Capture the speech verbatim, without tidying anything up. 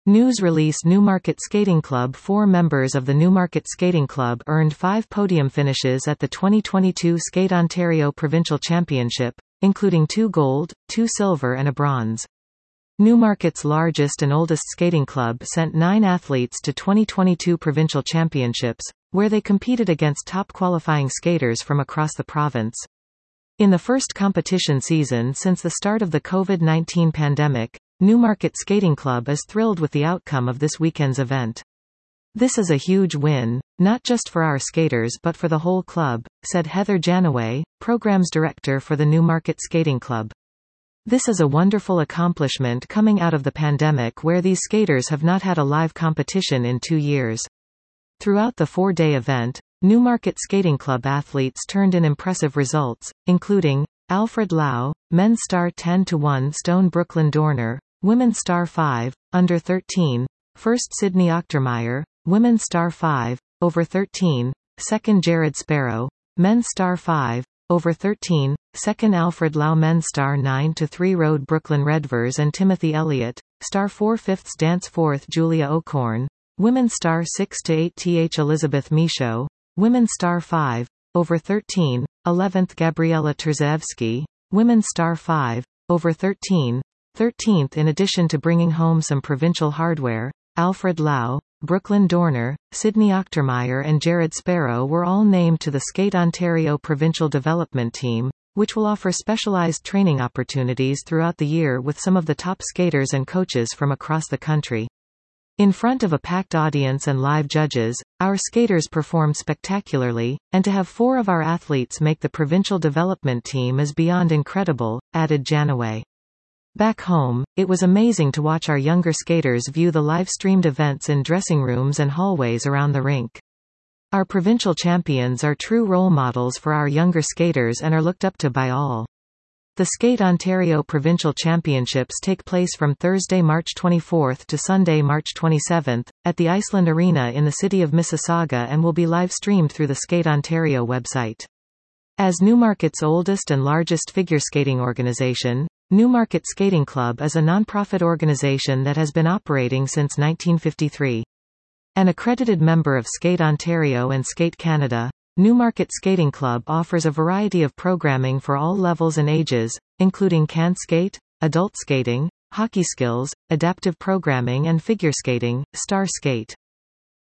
News release Newmarket Skating Club. Four members of the Newmarket Skating Club earned five podium finishes at the twenty twenty-two Skate Ontario Provincial Championship, including two gold, two silver and a bronze. Newmarket's largest and oldest skating club sent nine athletes to twenty twenty-two provincial championships, where they competed against top qualifying skaters from across the province. In the first competition season since the start of the COVID nineteen pandemic, Newmarket Skating Club is thrilled with the outcome of this weekend's event. "This is a huge win, not just for our skaters but for the whole club," said Heather Janaway, Programs Director for the Newmarket Skating Club. "This is a wonderful accomplishment coming out of the pandemic where these skaters have not had a live competition in two years. Throughout the four-day event, Newmarket Skating Club athletes turned in impressive results, including Alfred Lau, men's star ten to one Stone Brooklyn Dorner, women's star five, under thirteen, first Sydney Ochtermeyer, women's star five, over thirteen, second Jared Sparrow, men's star five, over thirteen, second Alfred Lau, men's star nine to three Road Brooklyn Redvers and Timothy Elliott, star four fifths dance fourth Julia O'Corn, women's star six to eight Th Elizabeth Michaud, women's star five, over thirteen, eleventh Gabriela Terzaevsky, women's star five, over thirteen, thirteenth. In addition to bringing home some provincial hardware, Alfred Lau, Brooklyn Dorner, Sydney Ochtermeyer and Jared Sparrow were all named to the Skate Ontario Provincial Development Team, which will offer specialized training opportunities throughout the year with some of the top skaters and coaches from across the country. In front of a packed audience and live judges, our skaters performed spectacularly, and to have four of our athletes make the provincial development team is beyond incredible, added Janaway. Back home, it was amazing to watch our younger skaters view the live-streamed events in dressing rooms and hallways around the rink. Our provincial champions are true role models for our younger skaters and are looked up to by all. The Skate Ontario Provincial Championships take place from Thursday, March twenty-fourth to Sunday, March twenty-seventh, at the Iceland Arena in the city of Mississauga and will be live-streamed through the Skate Ontario website. As Newmarket's oldest and largest figure skating organization, Newmarket Skating Club is a non-profit organization that has been operating since nineteen fifty-three. An accredited member of Skate Ontario and Skate Canada, Newmarket Skating Club offers a variety of programming for all levels and ages, including can skate, adult skating, hockey skills, adaptive programming and figure skating, star skate.